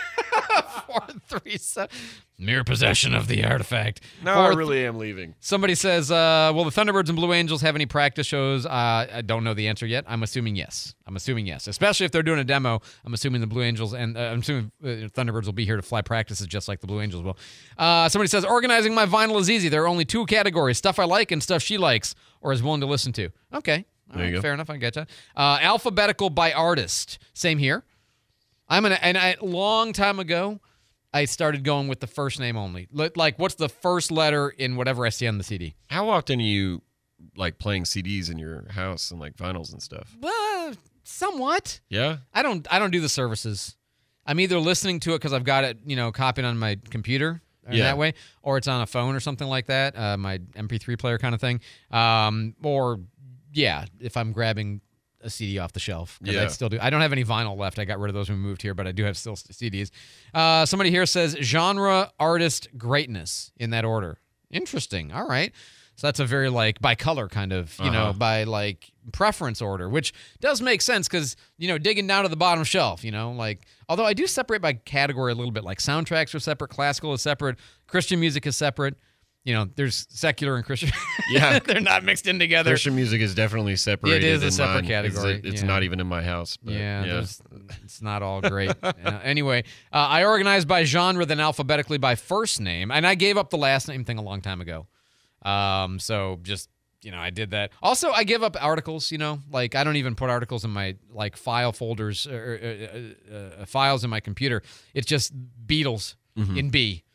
four three seven. Mere possession of the artifact. No, Four I th- really am leaving. Somebody says, uh, will the Thunderbirds and Blue Angels have any practice shows? Uh, I don't know the answer yet. I'm assuming yes. I'm assuming yes. Especially if they're doing a demo. I'm assuming the Blue Angels and uh, I'm assuming uh, Thunderbirds will be here to fly practices just like the Blue Angels will. Uh, somebody says, organizing my vinyl is easy. There are only two categories, stuff I like and stuff she likes or is willing to listen to. Okay. All There you right, go. fair enough. I get you. Uh, alphabetical by artist. Same here. I'm gonna, and I, long time ago, I started going with the first name only. Li- Like, what's the first letter in whatever I see on the C D? How often are you like playing C Ds in your house and like vinyls and stuff? Uh, somewhat. Yeah. I don't. I don't do the services. I'm either listening to it because I've got it, you know, copied on my computer in Yeah. that way, or it's on a phone or something like that, uh, my M P three player kind of thing. Um, or yeah, if I'm grabbing a C D off the shelf. 'Cause Yeah. I still do. I don't have any vinyl left. I got rid of those when we moved here, but I do have still C Ds. Uh, somebody here says genre, artist, greatness in that order. Interesting. All right. So that's a very like by color kind of, you know, Uh-huh. by like preference order, which does make sense because, you know, digging down to the bottom shelf, you know, like, although I do separate by category a little bit, like soundtracks are separate, classical is separate, Christian music is separate. You know, there's secular and Christian. Yeah. They're not mixed in together. Christian music is definitely separated. It is a in separate mine. category, It's, it's yeah. not even in my house. But Yeah, yeah. there's- it's not all great. uh, anyway, uh, I organized by genre, then alphabetically by first name, and I gave up the last name thing a long time ago. Um, so just, you know, I did that. Also, I give up articles, you know, like I don't even put articles in my like file folders or uh, uh, uh, files in my computer. It's just Beatles Mhm. in B.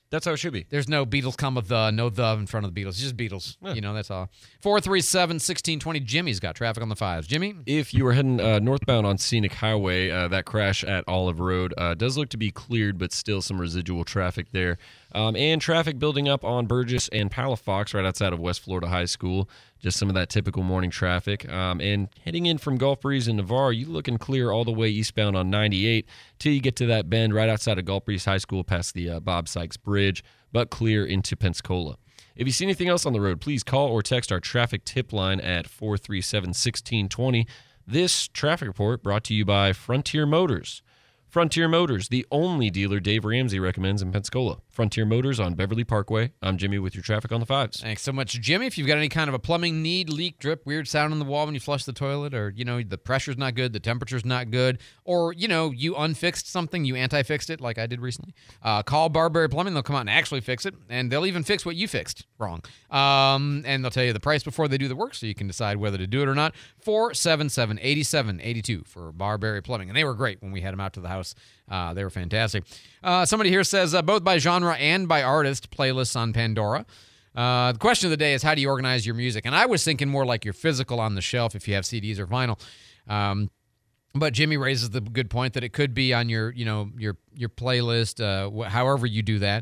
That's how it should be. There's no Beatles, comma, the, no the in front of the Beatles. It's just Beatles. Yeah. You know, that's all. four three seven, one six two zero. Jimmy's got traffic on the fives. Jimmy? If you were heading uh, northbound on Scenic Highway, uh, that crash at Olive Road uh, does look to be cleared, but still some residual traffic there. Um, and traffic building up on Burgess and Palafox right outside of West Florida High School. Just some of that typical morning traffic. Um, and heading in from Gulf Breeze and Navarre, you looking clear all the way eastbound on ninety-eight till you get to that bend right outside of Gulf Breeze High School past the uh, Bob Sykes Bridge, but clear into Pensacola. If you see anything else on the road, please call or text our traffic tip line at four three seven, one six two zero. This traffic report brought to you by Frontier Motors. Frontier Motors, the only dealer Dave Ramsey recommends in Pensacola. Frontier Motors on Beverly Parkway. I'm Jimmy with your traffic on the fives. Thanks so much, Jimmy. If you've got any kind of a plumbing need, leak, drip, weird sound in the wall when you flush the toilet, or, you know, the pressure's not good, the temperature's not good, or, you know, you unfixed something, you anti-fixed it like I did recently, uh, call Barberry Plumbing. They'll come out and actually fix it, and they'll even fix what you fixed wrong. Um, and they'll tell you the price before they do the work so you can decide whether to do it or not. four seven seven, eight seven eight two for Barberry Plumbing. And they were great when we had them out to the house. Uh, they were fantastic. Uh, somebody here says, uh, both by genre and by artist, playlists on Pandora. Uh, the question of the day is, how do you organize your music? And I was thinking more like your physical on the shelf if you have C Ds or vinyl. Um, but Jimmy raises the good point that it could be on your, you know, your your playlist, uh, wh- however you do that.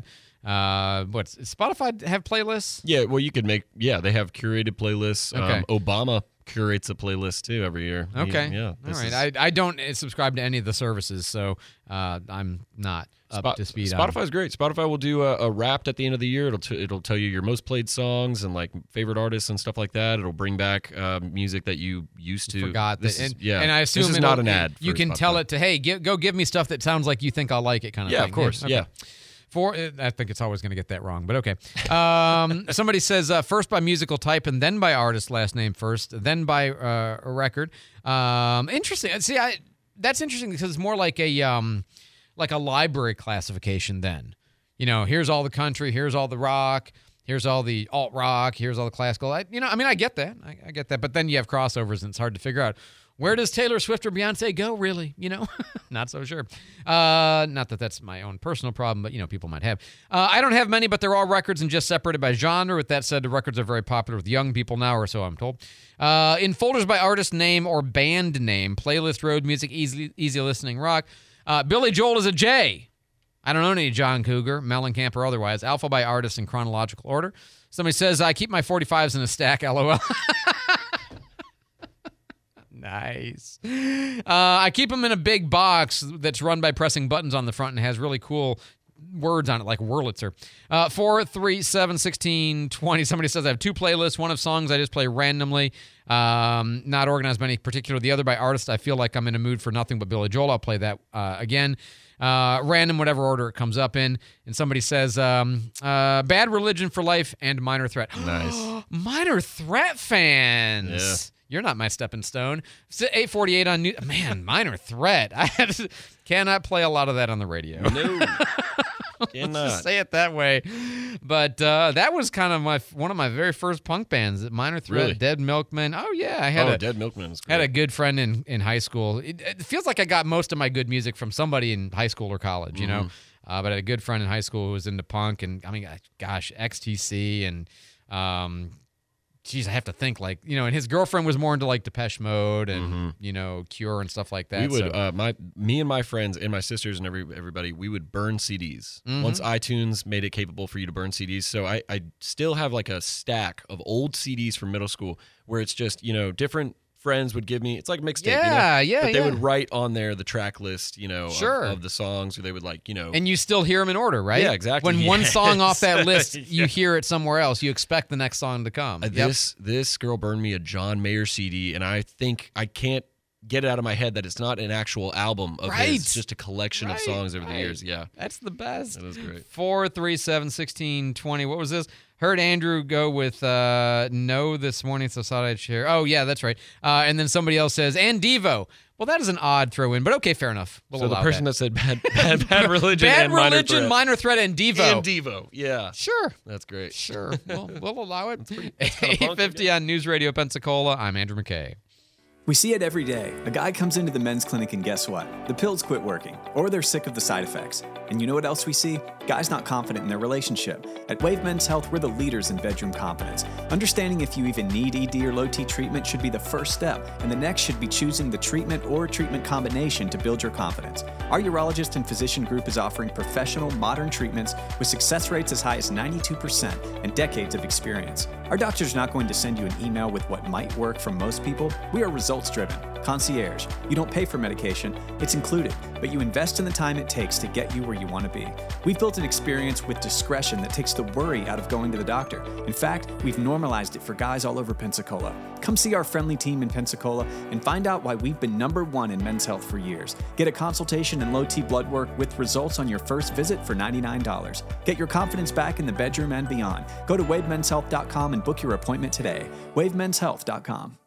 Uh, what's Spotify have playlists? Yeah, well, you could make, yeah, they have curated playlists. Okay. Um, Obama curates a playlist too every year. He- Okay. yeah. All this right. is- I, I don't subscribe to any of the services, so uh, I'm not up Spot- to speed on Spotify's great. Spotify will do a, a Wrapped at the end of the year. It'll t- it'll tell you your most played songs and like favorite artists and stuff like that. It'll bring back uh, music that you used to Forgot This that. is, And, yeah, and I assume this is it'll- not an ad. You for can Spotify. tell it to, hey, give, go give me stuff that sounds like you think I'll like it, kind of Yeah, thing. of course. okay. Yeah. For, I think it's always going to get that wrong, but okay. Um, somebody says uh, first by musical type and then by artist, last name first, then by uh, a record. Um, interesting. See, I that's interesting because it's more like a um, like a library classification. Then, you know, here's all the country, here's all the rock, here's all the alt rock, here's all the classical. I, you know, I mean, I get that, I, I get that, but then you have crossovers and it's hard to figure out. Where does Taylor Swift or Beyonce go, really? You know, not so sure. Uh, not that that's my own personal problem, but, you know, people might have. Uh, I don't have many, but they're all records and just separated by genre. With that said, the records are very popular with young people now, or so I'm told. Uh, in folders by artist name or band name, playlist, road music, easy, easy listening rock. Uh, Billy Joel is a J. I don't own any John Cougar, Mellencamp, or otherwise. Alpha by artist in chronological order. Somebody says, I keep my forty-fives in a stack, LOL. Nice. Uh, I keep them in a big box that's run by pressing buttons on the front and has really cool words on it, like Wurlitzer. Uh, four, three, seven, sixteen, twenty. Somebody says I have two playlists. One of songs I just play randomly, um, not organized by any particular. The other by artist. I feel like I'm in a mood for nothing but Billy Joel. I'll play that uh, again. Uh, random, whatever order it comes up in. And somebody says, um, uh, Bad Religion for Life and Minor Threat. Nice. Minor Threat fans. Yeah. You're not my stepping stone. eight forty-eight on New. Man, Minor Threat. I cannot play a lot of that on the radio. No. Let's Cannot. just say it that way. But uh, that was kind of my one of my very first punk bands. Minor Threat, Really? Dead Milkmen. Oh yeah, I had oh, a Dead Milkman is great. had a good friend in, in high school. It, it feels like I got most of my good music from somebody in high school or college, you know. Mm-hmm. Uh, but I had a good friend in high school who was into punk, and I mean, gosh, X T C and. Um, Geez, I have to think like, you know, and his girlfriend was more into like Depeche Mode and, Mm-hmm. you know, Cure and stuff like that. We would, so. uh, my, me and my friends and my sisters and every everybody, we would burn C Ds. Mhm. Once iTunes made it capable for you to burn C Ds, so I, I still have like a stack of old C Ds from middle school where it's just, you know, different friends would give me, it's like mixtape, Yeah, you know? yeah, But they yeah. would write on there the track list, you know, of- Sure. of, the songs, or they would like, you know. And you still hear them in order, right? Yeah, exactly. When one Yes. song off that list, you Yeah. hear it somewhere else, you expect the next song to come. Uh, Yep. This this girl burned me a John Mayer C D, and I think I can't get it out of my head that it's not an actual album of Right. his, it's just a collection Right, of songs over right. the years. Yeah, That's the best. that is great. Four, three, seven, sixteen, twenty. What was this? Heard Andrew go with uh, no this morning, so thought I'd share. Oh, yeah, that's right. Uh, and then somebody else says, and Devo. Well, that is an odd throw in, but okay, fair enough. We'll So the allow person that. that said bad, bad, bad religion, Bad and Religion, minor Minor Threat, and Devo. and Devo, yeah, Sure. that's great. Sure. We'll, we'll allow it. that's kinda punk, I eight fifty on News Radio Pensacola. I'm Andrew McKay. We see it every day. A guy comes into the men's clinic and guess what? The pills quit working, or they're sick of the side effects. And you know what else we see? Guys not confident in their relationship. At Wave Men's Health, we're the leaders in bedroom confidence. Understanding if you even need E D or low T treatment should be the first step, and the next should be choosing the treatment or treatment combination to build your confidence. Our urologist and physician group is offering professional, modern treatments with success rates as high as ninety-two percent and decades of experience. Our doctor's not going to send you an email with what might work for most people. We are results-driven. Concierge. You don't pay for medication. It's included, but you invest in the time it takes to get you where you want to be. We've built an experience with discretion that takes the worry out of going to the doctor. In fact, we've normalized it for guys all over Pensacola. Come see our friendly team in Pensacola and find out why we've been number one in men's health for years. Get a consultation and low-T blood work with results on your first visit for ninety-nine dollars. Get your confidence back in the bedroom and beyond. Go to wave men's health dot com and book your appointment today. wave men's health dot com.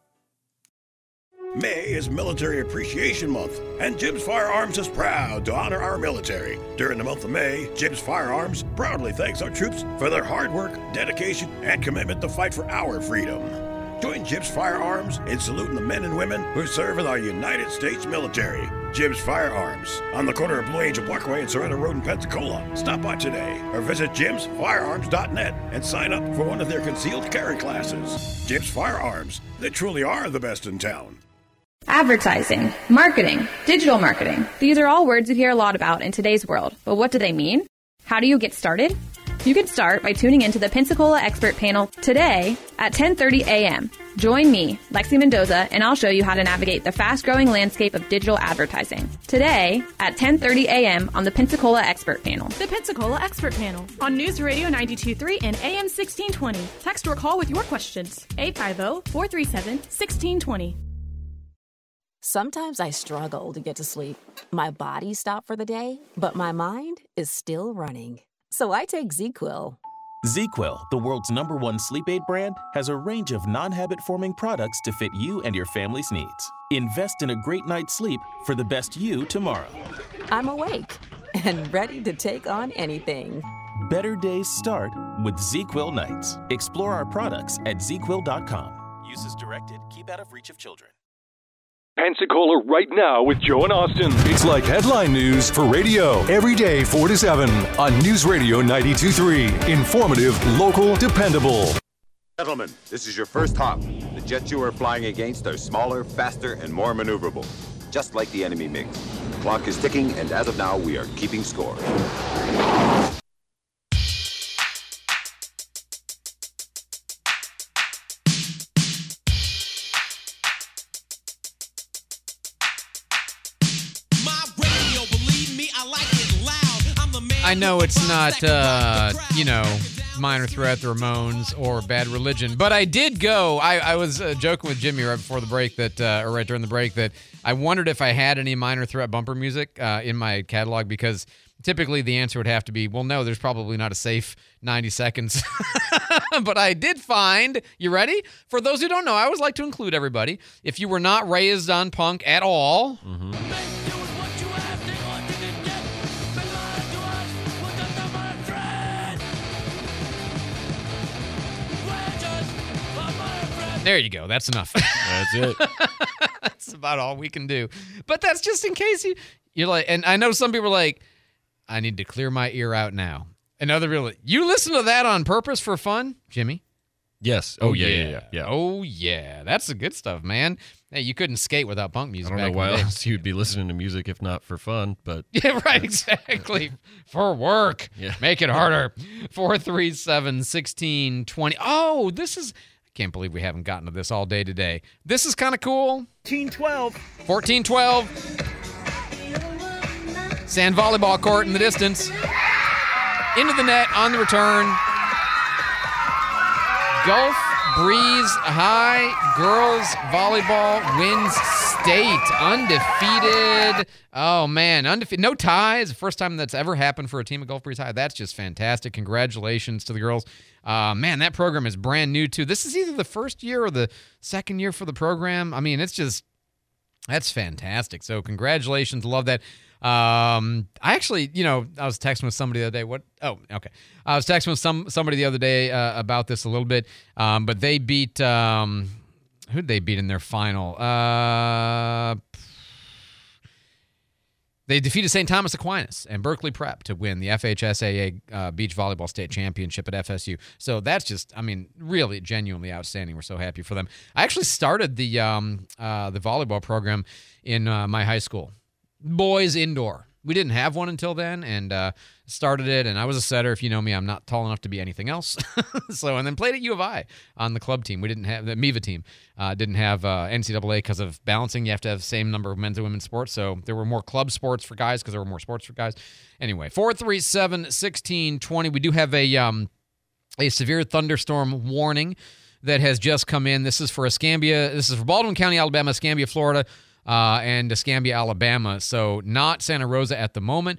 May is Military Appreciation Month, and Gibbs Firearms is proud to honor our military. During the month of May, Gibbs Firearms proudly thanks our troops for their hard work, dedication, and commitment to fight for our freedom. Join Gibbs Firearms in saluting the men and women who serve in our United States military. Gibbs Firearms, on the corner of Blue Angel Parkway and Sorrento Road in Pensacola. Stop by today or visit gibbs firearms dot net and sign up for one of their concealed carry classes. Gibbs Firearms, they truly are the best in town. Advertising, marketing, digital marketing. These are all words you hear a lot about in today's world, but what do they mean? How do you get started? You can start by tuning into the Pensacola Expert Panel today at ten thirty a.m. Join me, Lexi Mendoza, and I'll show you how to navigate the fast-growing landscape of digital advertising. Today at ten thirty a.m. on the Pensacola Expert Panel. The Pensacola Expert Panel on News Radio ninety-two point three and A M sixteen twenty. Text or call with your questions. eight five zero, four three seven, one six two zero. Sometimes I struggle to get to sleep. My body stopped for the day, but my mind is still running. So I take ZzzQuil. ZzzQuil, the world's number one sleep aid brand, has a range of non-habit-forming products to fit you and your family's needs. Invest in a great night's sleep for the best you tomorrow. I'm awake and ready to take on anything. Better days start with ZzzQuil nights. Explore our products at zz quil dot com. Use as directed. Keep out of reach of children. Pensacola right now with Joe and Austin. It's like headline news for radio. Every day, four to seven on News Radio ninety-two point three. Informative, local, dependable. Gentlemen, this is your first hop. The jets you are flying against are smaller, faster, and more maneuverable. Just like the enemy MiGs. The clock is ticking, and as of now, we are keeping score. I know it's not, uh, you know, Minor Threat, the Ramones, or Bad Religion, but I did go. I, I was uh, joking with Jimmy right before the break that, uh, or right during the break, that I wondered if I had any Minor Threat bumper music uh, in my catalog, because typically the answer would have to be, well, no, there's probably not a safe ninety seconds. But I did find, you ready? For those who don't know, I always like to include everybody. If you were not raised on punk at all, mm-hmm. There you go. That's enough. That's it. That's about all we can do. But that's just in case you, you're like, and I know some people are like, I need to clear my ear out now. And other people, you listen to that on purpose for fun, Jimmy? Yes. Oh, oh yeah, yeah, yeah, yeah. Oh, yeah. That's the good stuff, man. Hey, you couldn't skate without punk music. I don't back know why in the else you'd be listening to music if not for fun, but. Yeah, right, exactly. For work. Yeah. Make it harder. four three seven, one six two zero. Oh, this is. Can't believe we haven't gotten to this all day today. This is kind of cool. fourteen twelve. fourteen twelve. Sand volleyball court in the distance. Into the net on the return. Gulf Breeze High girls volleyball wins state. Undefeated. Oh, man. Undefeated. No ties. The first time that's ever happened for a team at Gulf Breeze High. That's just fantastic. Congratulations to the girls. Uh, man, that program is brand new, too. This is either the first year or the second year for the program. I mean, it's just, that's fantastic. So congratulations. Love that. Um, I actually, you know, I was texting with somebody the other day. What? Oh, okay. I was texting with some somebody the other day uh, about this a little bit. Um, but they beat um, who'd they beat in their final? Uh, they defeated Saint Thomas Aquinas and Berkeley Prep to win the F H S A A uh, Beach Volleyball State Championship at F S U. So that's just, I mean, really genuinely outstanding. We're so happy for them. I actually started the um, uh, the volleyball program in uh, my high school, boys indoor. We didn't have one until then, and uh, started it, and I was a setter. If you know me, I'm not tall enough to be anything else. So, and then played at U of I on the club team. We didn't have, the M I V A team uh, didn't have uh, N C double A because of balancing. You have to have the same number of men's and women's sports, so there were more club sports for guys because there were more sports for guys. Anyway, four three seven, one six two zero. We do have a um, a severe thunderstorm warning that has just come in. This is for Escambia. This is for Baldwin County, Alabama, Escambia, Florida, Uh, and Escambia, Alabama. So not Santa Rosa at the moment.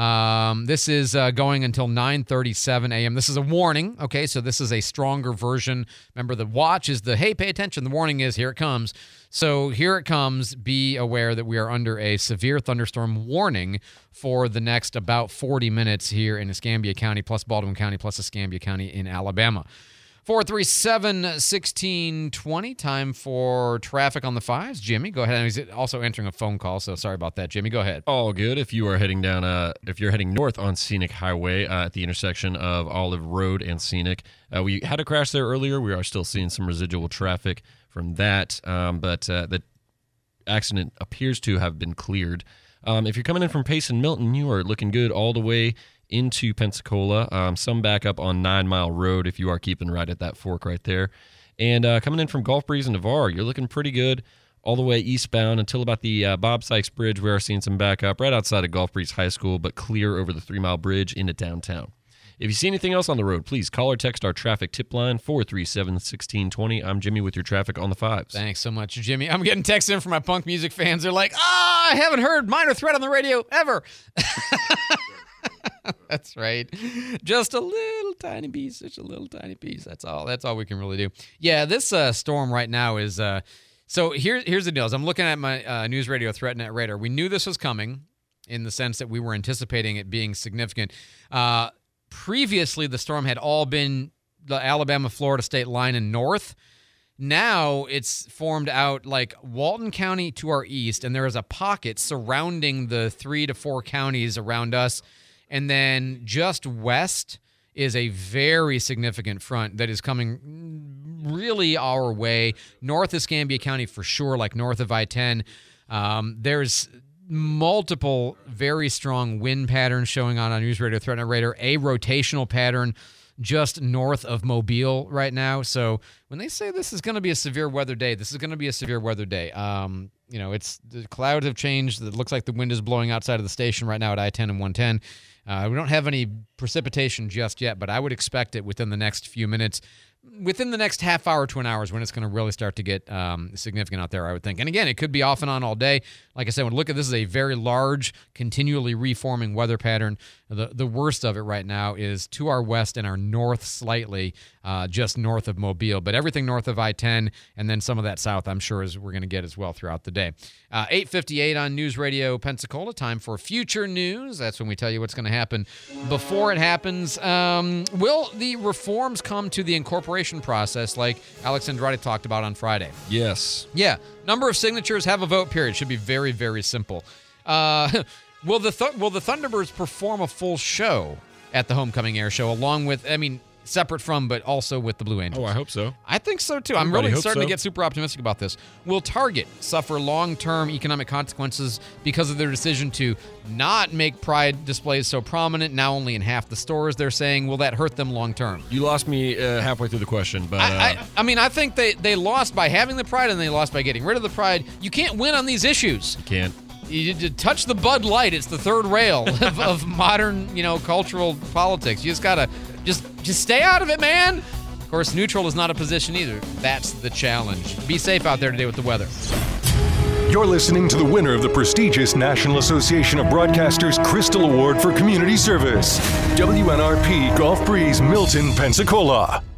Um, this is uh, going until nine thirty-seven a.m. This is a warning, okay? So this is a stronger version. Remember, the watch is the, hey, pay attention. The warning is, here it comes. So here it comes. Be aware that we are under a severe thunderstorm warning for the next about forty minutes here in Escambia County, plus Baldwin County, plus Escambia County in Alabama. four three seven, one six two zero. Time for traffic on the fives. Jimmy, go ahead. He's also entering a phone call, so sorry about that. Jimmy, go ahead. All good. If you are heading down, uh, if you're heading north on Scenic Highway uh, at the intersection of Olive Road and Scenic, uh, we had a crash there earlier. We are still seeing some residual traffic from that, um, but uh, the accident appears to have been cleared. Um, if you're coming in from Pace and Milton, you are looking good all the way into Pensacola. Um, some backup on Nine Mile Road if you are keeping right at that fork right there. And uh, coming in from Gulf Breeze and Navarre, you're looking pretty good all the way eastbound until about the uh, Bob Sykes Bridge. We are seeing some backup right outside of Gulf Breeze High School, but clear over the Three Mile Bridge into downtown. If you see anything else on the road, please call or text our traffic tip line, four three seven, one six two zero. I'm Jimmy with your traffic on the fives. Thanks so much, Jimmy. I'm getting texts in from my punk music fans. They're like, ah, oh, I haven't heard Minor Threat on the radio ever. That's right. Just a little tiny piece, just a little tiny piece. That's all. That's all we can really do. Yeah, this uh, storm right now is. Uh, so here, here's the deal. As I'm looking at my uh, News Radio ThreatNet radar, we knew this was coming in the sense that we were anticipating it being significant. Uh, previously, the storm had all been the Alabama-Florida state line and north. Now it's formed out like Walton County to our east, and there is a pocket surrounding the three to four counties around us. And then just west is a very significant front that is coming really our way. North Escambia County for sure, like north of I ten. Um, there's multiple very strong wind patterns showing on our News Radio ThreatNet radar, a rotational pattern just north of Mobile right now. So when they say this is going to be a severe weather day, this is going to be a severe weather day. Um, you know, it's the clouds have changed. It looks like the wind is blowing outside of the station right now at I ten and one ten. Uh, we don't have any precipitation just yet, but I would expect it within the next few minutes, within the next half hour to an hour is when it's going to really start to get um, significant out there, I would think. And again, it could be off and on all day. Like I said, when look at this is a very large, continually reforming weather pattern. The the worst of it right now is to our west and our north slightly, uh, just north of Mobile. But everything north of I ten and then some of that south, I'm sure, is we're going to get as well throughout the day. Uh, eight fifty-eight on News Radio Pensacola. Time for future news. That's when we tell you what's going to happen before it happens. Um, will the reforms come to the incorporation process like Alex Andrade talked about on Friday? Yes. Yeah. Number of signatures, have a vote period. Should be very, very simple. Uh, will the th- will the Thunderbirds perform a full show at the Homecoming Air Show along with, I mean, separate from, but also with the Blue Angels? Oh, I hope so. I think so, too. I'm Everybody really starting so. to get super optimistic about this. Will Target suffer long-term economic consequences because of their decision to not make Pride displays so prominent, now only in half the stores, they're saying? Will that hurt them long-term? You lost me uh, halfway through the question, but... Uh... I, I, I mean, I think they, they lost by having the Pride and they lost by getting rid of the Pride. You can't win on these issues. You can't. You, you touch the Bud Light, it's the third rail of, of modern, you know, cultural politics. You just gotta, just just stay out of it, man. Of course, neutral is not a position either. That's the challenge. Be safe out there today with the weather. You're listening to the winner of the prestigious National Association of Broadcasters Crystal Award for Community Service, W N R P Gulf Breeze, Milton, Pensacola.